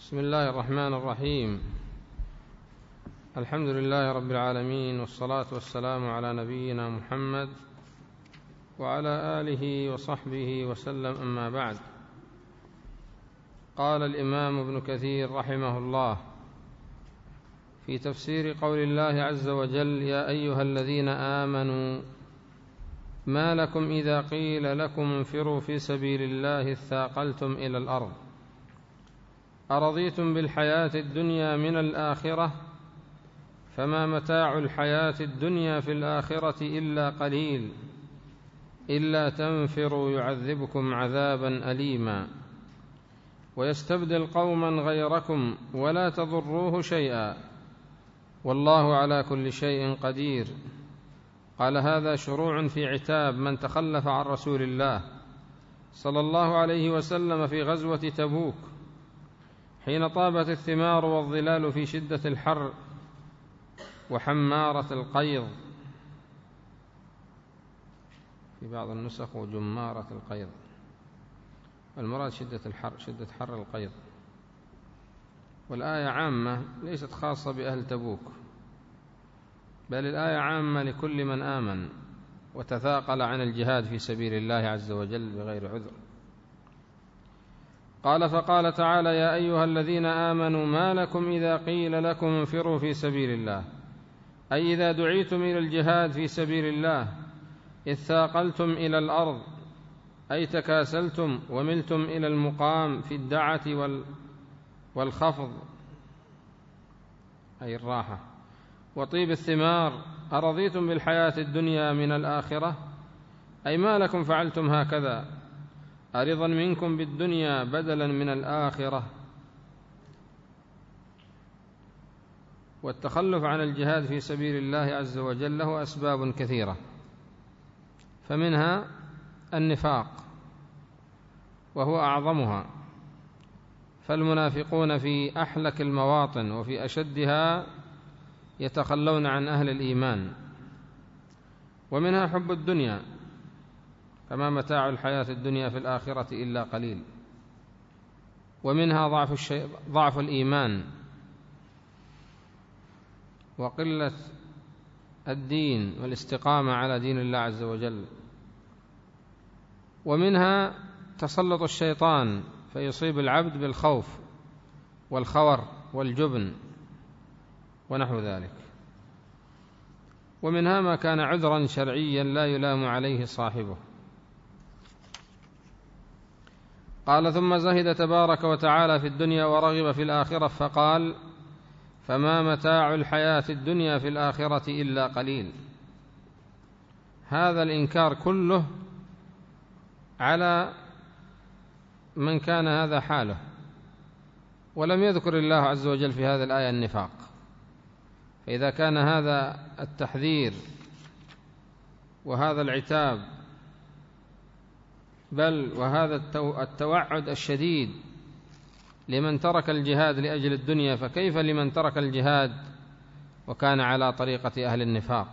بسم الله الرحمن الرحيم. الحمد لله رب العالمين، والصلاة والسلام على نبينا محمد وعلى آله وصحبه وسلم، أما بعد. قال الإمام ابن كثير رحمه الله في تفسير قول الله عز وجل: يا أيها الذين آمنوا ما لكم إذا قيل لكم انفروا في سبيل الله اثاقلتم إلى الأرض أرضيتم بالحياة الدنيا من الآخرة فما متاع الحياة الدنيا في الآخرة إلا قليل إلا تنفروا يعذبكم عذابا أليما ويستبدل قوما غيركم ولا تضروه شيئا والله على كل شيء قدير. قال: هذا شروع في عتاب من تخلف عن رسول الله صلى الله عليه وسلم في غزوة تبوك حين طابت الثمار والظلال في شدة الحر وحمارة القيظ، في بعض النسخ وجمارة القيظ، المراد شدة الحر، شدة حر القيظ. والآية عامة ليست خاصة بأهل تبوك، بل الآية عامة لكل من آمن وتثاقل عن الجهاد في سبيل الله عز وجل بغير عذر. قال: فقال تعالى: يا أيها الذين آمنوا ما لكم إذا قيل لكم انفروا في سبيل الله، أي إذا دعيتم إلى الجهاد في سبيل الله اثاقلتم إلى الأرض، أي تكاسلتم وملتم إلى المقام في الدعة والخفض أي الراحة وطيب الثمار. أرضيتم بالحياة الدنيا من الآخرة، أي ما لكم فعلتم هكذا، أرضا منكم بالدنيا بدلا من الآخرة. والتخلف عن الجهاد في سبيل الله عز وجل له أسباب كثيرة، فمنها النفاق وهو أعظمها، فالمنافقون في أحلك المواطن وفي أشدها يتخلون عن أهل الإيمان. ومنها حب الدنيا، فما متاع الحياة الدنيا في الآخرة إلا قليل. ومنها ضعف الإيمان وقلة الدين والاستقامة على دين الله عز وجل. ومنها تسلط الشيطان فيصيب العبد بالخوف والخور والجبن ونحو ذلك. ومنها ما كان عذرا شرعيا لا يلام عليه صاحبه. قال: ثم زهد تبارك وتعالى في الدنيا ورغب في الآخرة فقال: فما متاع الحياة الدنيا في الآخرة إلا قليل. هذا الإنكار كله على من كان هذا حاله، ولم يذكر الله عز وجل في هذه الآية النفاق. فإذا كان هذا التحذير وهذا العتاب بل وهذا التوعد الشديد لمن ترك الجهاد لأجل الدنيا، فكيف لمن ترك الجهاد وكان على طريقة أهل النفاق؟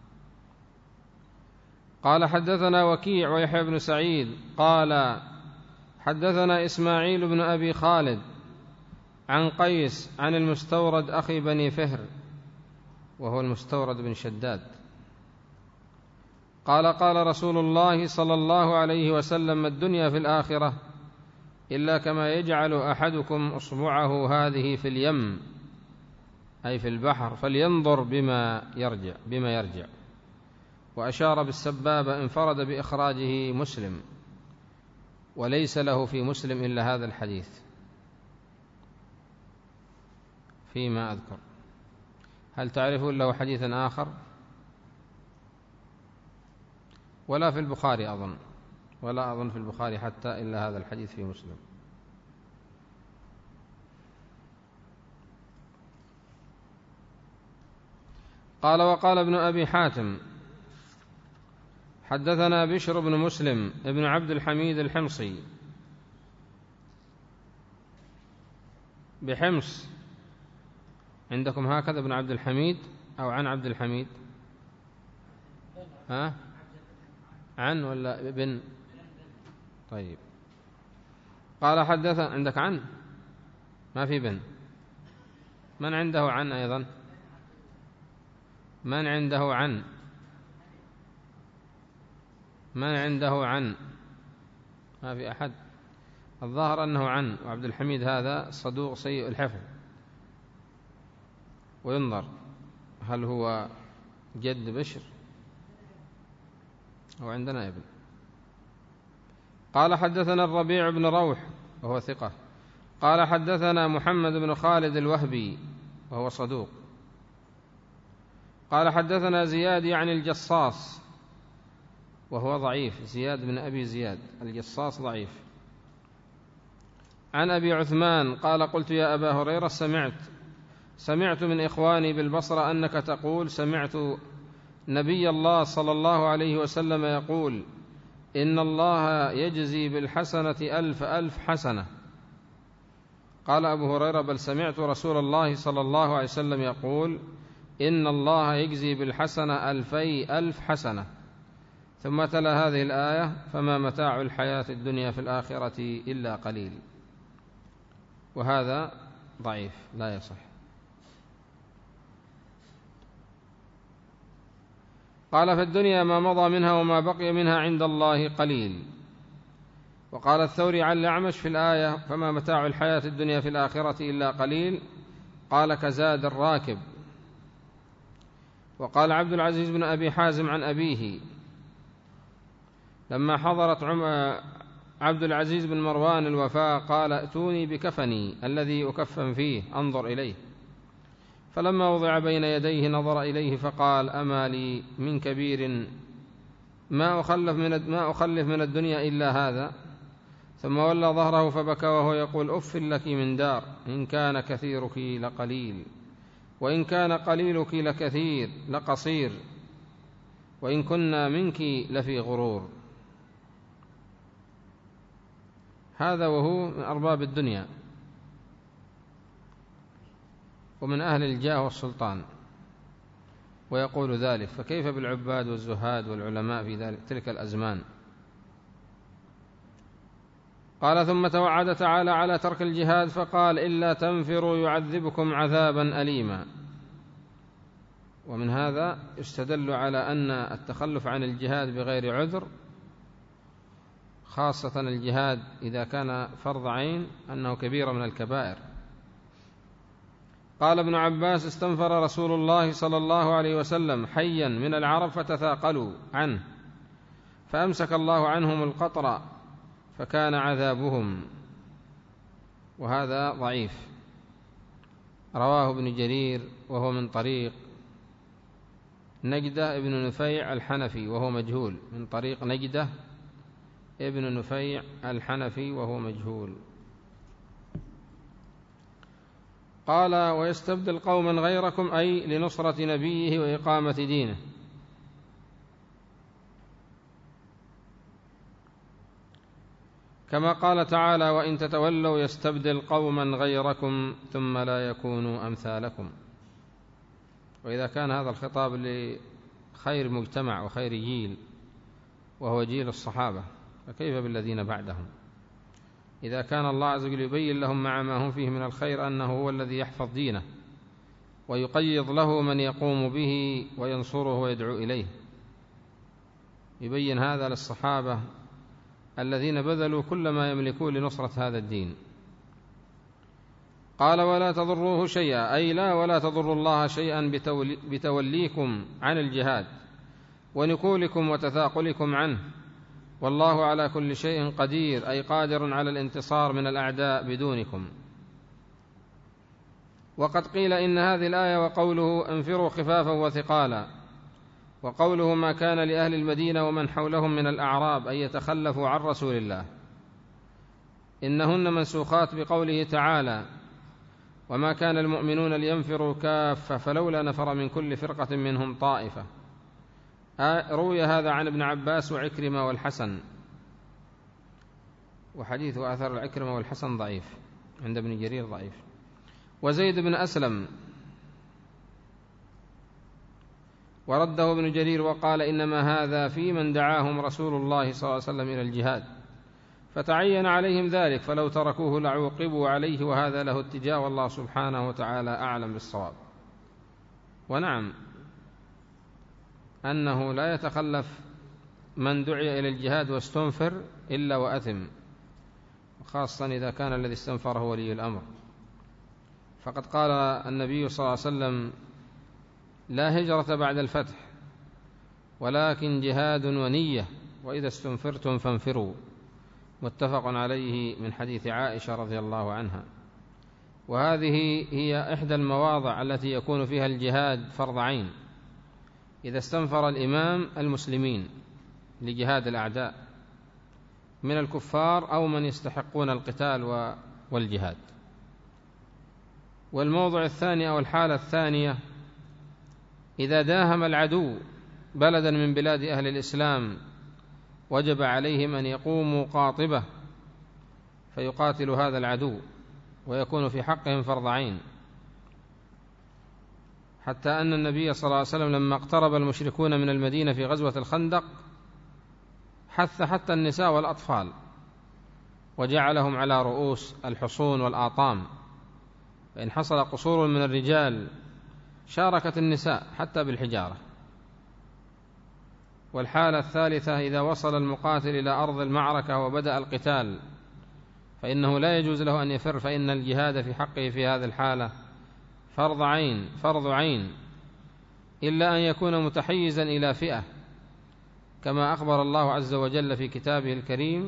قال: حدثنا وكيع ويحيى بن سعيد قال: حدثنا إسماعيل بن أبي خالد عن قيس عن المستورد أخي بني فهر، وهو المستورد بن شداد، قال: قال رسول الله صلى الله عليه وسلم: الدنيا في الآخرة إلا كما يجعل أحدكم أصبعه هذه في اليم، أي في البحر، فلينظر بما يرجع. وأشار بالسبابة انفرد بإخراجه مسلم، وليس له في مسلم إلا هذا الحديث فيما أذكر. هل تعرفون له حديثا آخر؟ ولا في البخاري أظن، ولا أظن في البخاري حتى إلا هذا الحديث في مسلم. قال: وقال ابن أبي حاتم: حدثنا بشر بن مسلم ابن عبد الحميد الحمصي بحمص. عندكم هكذا ابن عبد الحميد أو عن عبد الحميد؟ عن ولا ابن؟ طيب. قال: حدثنا، عندك عن؟ ما في بن. من عنده عن أيضا؟ من عنده عن؟ من عنده عن؟ ما في أحد. الظاهر أنه عن، وعبد الحميد هذا صدوق سيء الحفظ، وينظر هل هو جد بشر أو عندنا ابن. قال حدثنا الربيع بن روح وهو ثقة. قال حدثنا محمد بن خالد الوهبي وهو صدوق. قال حدثنا زياد عن الجصاص وهو ضعيف، زياد بن أبي زياد، الجصاص ضعيف. عن أبي عثمان قال قلت يا أبا هريرة سمعت من إخواني بالبصرة أنك تقول سمعت نبي الله صلى الله عليه وسلم يقول إن الله يجزي بالحسنة 1000 حسنة. قال أبو هريرة بل سمعت رسول الله صلى الله عليه وسلم يقول إن الله يجزي بالحسنة 2000 حسنة. ثم تلا هذه الآية فما متاع الحياة الدنيا في الآخرة إلا قليل. وهذا ضعيف لا يصح. قال في الدنيا ما مضى منها وما بقي منها عند الله قليل. وقال الثوري عن الأعمش في الآية فما متاع الحياة الدنيا في الآخرة إلا قليل قال كزاد الراكب. وقال عبد العزيز بن أبي حازم عن أبيه لما حضرت عبد العزيز بن مروان الوفاة قال ائتوني بكفني الذي أكفن فيه أنظر إليه. فلما وضع بين يديه نظر إليه فقال أما لي من كبير ما أخلف من الدنيا إلا هذا. ثم ولى ظهره فبكى وهو يقول أف لك من دار إن كان كثيرك لقليل وإن كان قليلك لكثير لقصير وإن كنا منك لفي غرور. هذا وهو من أرباب الدنيا ومن أهل الجاه والسلطان ويقول ذلك، فكيف بالعباد والزهاد والعلماء في تلك الأزمان. قال ثم توعد تعالى على ترك الجهاد فقال إلا تنفروا يعذبكم عذابا أليما. ومن هذا يستدل على أن التخلف عن الجهاد بغير عذر، خاصة الجهاد إذا كان فرض عين، أنه كبيرة من الكبائر. قال ابن عباس استنفر رسول الله صلى الله عليه وسلم حيا من العرب فتثاقلوا عنه فأمسك الله عنهم القطر فكان عذابهم. وهذا ضعيف، رواه ابن جرير وهو من طريق نجدة ابن نفيع الحنفي وهو مجهول، من طريق نجدة ابن نفيع الحنفي وهو مجهول. قال ويستبدل قوما غيركم أي لنصرة نبيه وإقامة دينه. كما قال تعالى وإن تتولوا يستبدل قوما غيركم ثم لا يكونوا أمثالكم. وإذا كان هذا الخطاب لخير مجتمع وخير جيل وهو جيل الصحابة، فكيف بالذين بعدهم؟ إذا كان الله عز وجل يبين لهم مع ما هم فيه من الخير أنه هو الذي يحفظ دينه ويقيض له من يقوم به وينصره ويدعو إليه، يبين هذا للصحابة الذين بذلوا كل ما يملكون لنصرة هذا الدين. قال ولا تضروه شيئا أي لا ولا تضر الله شيئا بتوليكم عن الجهاد ونكولكم وتثاقلكم عنه، والله على كل شيء قدير أي قادر على الانتصار من الأعداء بدونكم. وقد قيل إن هذه الآية وقوله انفروا خفافا وثقالا وقوله ما كان لأهل المدينة ومن حولهم من الأعراب أن يتخلفوا عن رسول الله إنهن منسوخات بقوله تعالى وما كان المؤمنون لينفروا كافة فلولا نفر من كل فرقة منهم طائفة. روي هذا عن ابن عباس وعكرمة والحسن، وحديث أثر العكرمة والحسن ضعيف عند ابن جرير ضعيف. وزيد بن أسلم ورده ابن جرير وقال إنما هذا في من دعاهم رسول الله صلى الله عليه وسلم إلى الجهاد فتعين عليهم ذلك، فلو تركوه لعوقبوا عليه، وهذا له اتجاه، والله سبحانه وتعالى أعلم بالصواب. ونعم، أنه لا يتخلف من دعي إلى الجهاد واستنفر إلا وأثم، خاصة إذا كان الذي استنفر هو ولي الأمر. فقد قال النبي صلى الله عليه وسلم: لا هجرة بعد الفتح، ولكن جهاد ونية، وإذا استنفرتم فانفروا، متفق عليه من حديث عائشة رضي الله عنها. وهذه هي إحدى المواضع التي يكون فيها الجهاد فرض عين، إذا استنفر الإمام المسلمين لجهاد الأعداء من الكفار أو من يستحقون القتال والجهاد. والموضع الثاني أو الحالة الثانية: إذا داهم العدو بلدا من بلاد أهل الإسلام وجب عليهم أن يقوموا قاطبة فيقاتلوا هذا العدو، ويكون في حقهم فرض عين، حتى أن النبي صلى الله عليه وسلم لما اقترب المشركون من المدينة في غزوة الخندق حث حتى النساء والأطفال، وجعلهم على رؤوس الحصون والآطام، فإن حصل قصور من الرجال شاركت النساء حتى بالحجارة. والحالة الثالثة: إذا وصل المقاتل إلى أرض المعركة وبدأ القتال فإنه لا يجوز له أن يفر، فإن الجهاد في حقه في هذه الحالة فرض عين، إلا أن يكون متحيزا إلى فئة، كما أخبر الله عز وجل في كتابه الكريم،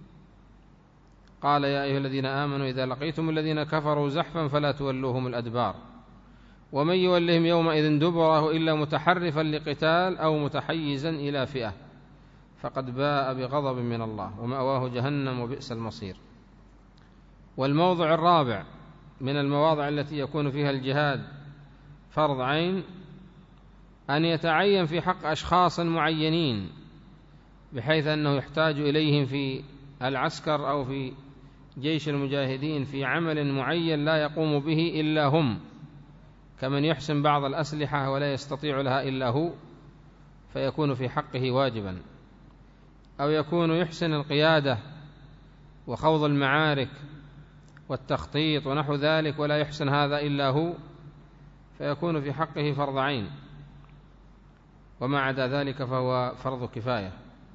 قال: يا أيها الذين آمنوا إذا لقيتم الذين كفروا زحفا فلا تولوهم الأدبار، ومن يولهم يومئذ دبره إلا متحرفا لقتال أو متحيزا إلى فئة فقد باء بغضب من الله ومأواه جهنم وبئس المصير. والموضع الرابع من المواضع التي يكون فيها الجهاد فرض عين: أن يتعين في حق أشخاص معينين، بحيث أنه يحتاج إليهم في العسكر أو في جيش المجاهدين في عمل معين لا يقوم به إلا هم، كمن يحسن بعض الأسلحة ولا يستطيع لها إلا هو فيكون في حقه واجبا، أو يكون يحسن القيادة وخوض المعارك والتخطيط ونحو ذلك ولا يحسن هذا إلا هو فيكون في حقه فرض عين، وما عدا ذلك فهو فرض كفاية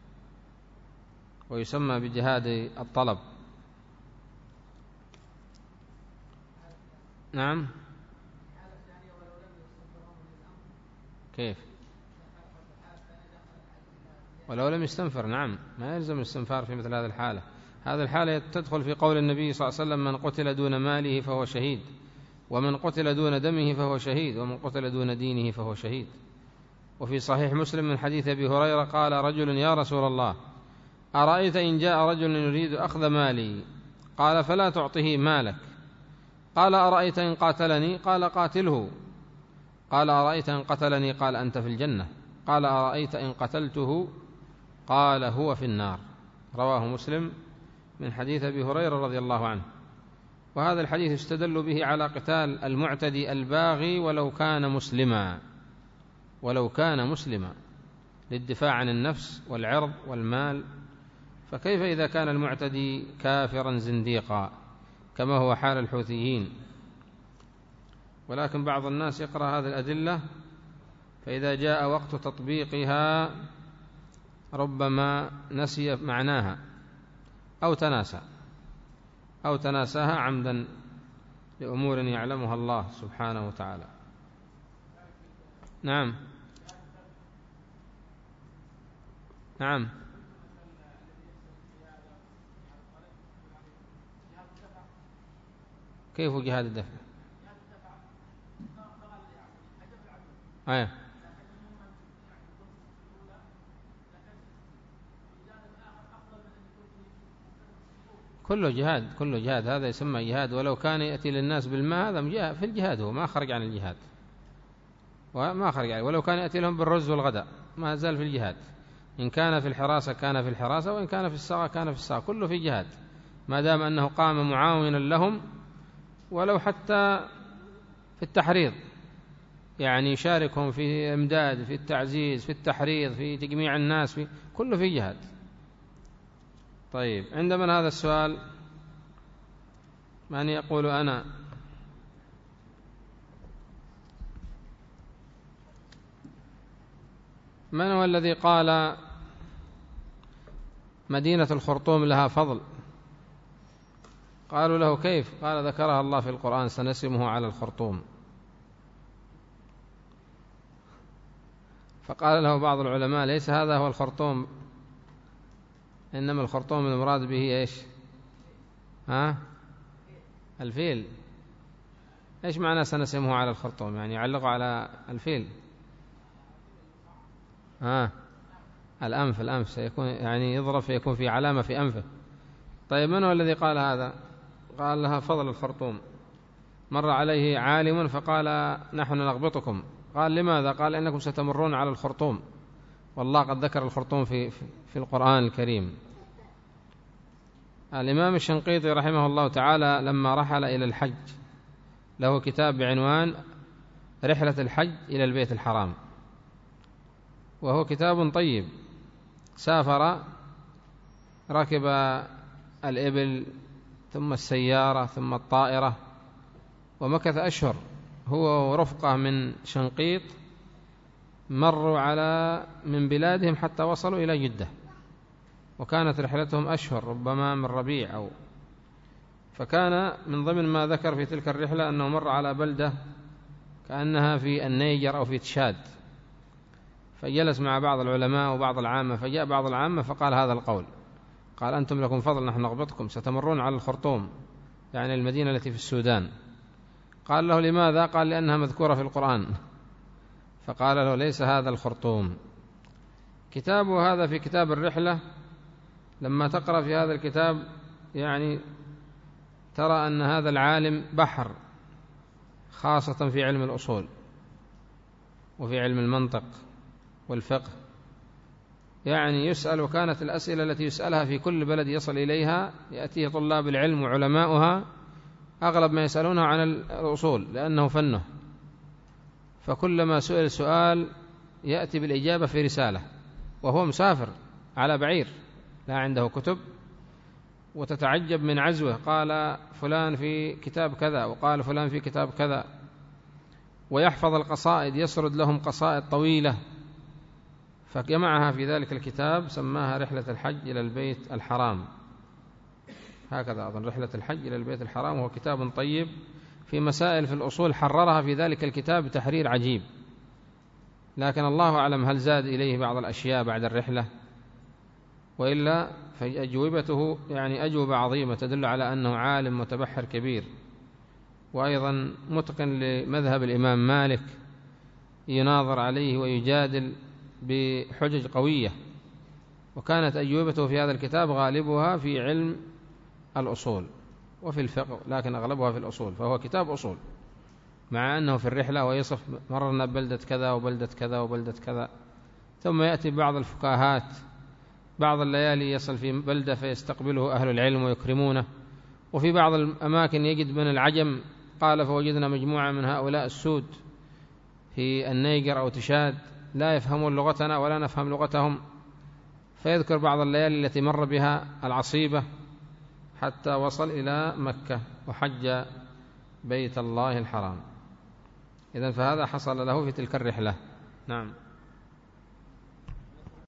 ويسمى بجهاد الطلب. نعم. كيف؟ ولو لم يستنفر، نعم، ما يلزم الاستنفار في مثل هذه الحالة. هذه الحالة تدخل في قول النبي صلى الله عليه وسلم: من قتل دون ماله فهو شهيد، ومن قتل دون دمه فهو شهيد، ومن قتل دون دينه فهو شهيد. وفي صحيح مسلم من حديث أبي هريرة قال رجل: يا رسول الله، أرأيت إن جاء رجل يريد أخذ مالي؟ قال: فلا تعطه مالك. قال: أرأيت إن قاتلني؟ قال: قاتله. قال: أرأيت إن قتلني؟ قال: أنت في الجنة. قال: أرأيت إن قتلته؟ قال: هو في النار. رواه مسلم من حديث أبي هريرة رضي الله عنه. وهذا الحديث استدل به على قتال المعتدي الباغي ولو كان مسلما للدفاع عن النفس والعرض والمال، فكيف إذا كان المعتدي كافرا زنديقا كما هو حال الحوثيين؟ ولكن بعض الناس يقرأ هذه الأدلة فإذا جاء وقت تطبيقها ربما نسي معناها أو تناساها عمدا لأمور يعلمها الله سبحانه وتعالى. نعم. نعم. كيف جهاد الدفع؟ كله جهاد، هذا يسمى جهاد، ولو كان يأتي للناس بالماء هذا في الجهاد، هو ما خرج عن الجهاد ولو كان يأتي لهم بالرز والغداء ما زال في الجهاد. إن كان في الحراسة كان في الحراسة، وإن كان في الساقة كان في الساقة، كله في جهاد ما دام أنه قام معاونا لهم، ولو حتى في التحريض، يعني يشاركهم في إمداد، في التعزيز، في التحريض، في تجميع الناس، كله في جهاد. طيب، عند من هذا السؤال؟ من يقول أنا؟ من هو الذي قال مدينة الخرطوم لها فضل؟ قالوا له كيف؟ قال ذكرها الله في القرآن: سنسمه على الخرطوم. فقال له بعض العلماء: ليس هذا هو الخرطوم، إنما الخرطوم المراد به إيش؟ الفيل. إيش معنى سنسمه على الخرطوم؟ يعني يعلق على الفيل. الأنف سيكون يعني يضرب فيكون في علامة في أنفه. طيب، من هو الذي قال هذا؟ قال لها فضل الخرطوم. مر عليه عالم فقال: نحن نغبطكم. قال: لماذا؟ قال: إنكم ستمرون على الخرطوم، والله قد ذكر الخرطوم في القرآن الكريم. الإمام الشنقيطي رحمه الله تعالى لما رحل إلى الحج له كتاب بعنوان رحلة الحج إلى البيت الحرام، وهو كتاب طيب. سافر، ركب الإبل ثم السيارة ثم الطائرة، ومكث أشهر هو ورفقة من شنقيط، مروا من بلادهم حتى وصلوا إلى جدة، وكانت رحلتهم أشهر ربما من ربيع فكان من ضمن ما ذكر في تلك الرحلة أنه مر على بلدة كأنها في النيجر أو في تشاد، فجلس مع بعض العلماء وبعض العامة، فجاء بعض العامة فقال هذا القول، قال: أنتم لكم فضل، نحن نغبطكم، ستمرون على الخرطوم، يعني المدينة التي في السودان. قال له: لماذا؟ قال: لأنها مذكورة في القرآن. فقال له: ليس هذا الخرطوم. كتابه هذا في كتاب الرحلة، لما تقرأ في هذا الكتاب يعني ترى أن هذا العالم بحر، خاصة في علم الأصول وفي علم المنطق والفقه. يعني يسأل، وكانت الأسئلة التي يسألها في كل بلد يصل إليها يأتيه طلاب العلم وعلماؤها أغلب ما يسألونه عن الأصول لأنه فنه، فكلما سئل سؤال يأتي بالإجابة في رسالة وهو مسافر على بعير لا عنده كتب، وتتعجب من عزوه، قال فلان في كتاب كذا وقال فلان في كتاب كذا، ويحفظ القصائد، يسرد لهم قصائد طويلة، فجمعها في ذلك الكتاب سماها رحلة الحج إلى البيت الحرام، هكذا أظن، رحلة الحج إلى البيت الحرام، وهو كتاب طيب في مسائل في الأصول حررها في ذلك الكتاب بتحرير عجيب، لكن الله أعلم هل زاد إليه بعض الأشياء بعد الرحلة، وإلا فأجوبته يعني أجوبة عظيمة تدل على أنه عالم متبحر كبير، وأيضا متقن لمذهب الإمام مالك، يناظر عليه ويجادل بحجج قوية، وكانت أجوبته في هذا الكتاب غالبها في علم الأصول وفي الفقه، لكن أغلبها في الأصول، فهو كتاب أصول، مع أنه في الرحلة ويصف مررنا ببلدة كذا وبلدة كذا وبلدة كذا، ثم يأتي بعض الفكاهات، بعض الليالي يصل في بلدة فيستقبله أهل العلم ويكرمونه، وفي بعض الأماكن يجد من العجم، قال فوجدنا مجموعة من هؤلاء السود في النيجر أو تشاد لا يفهمون لغتنا ولا نفهم لغتهم، فيذكر بعض الليالي التي مر بها العصيبة حتى وصل إلى مكة وحج بيت الله الحرام. إذن فهذا حصل له في تلك الرحلة. نعم.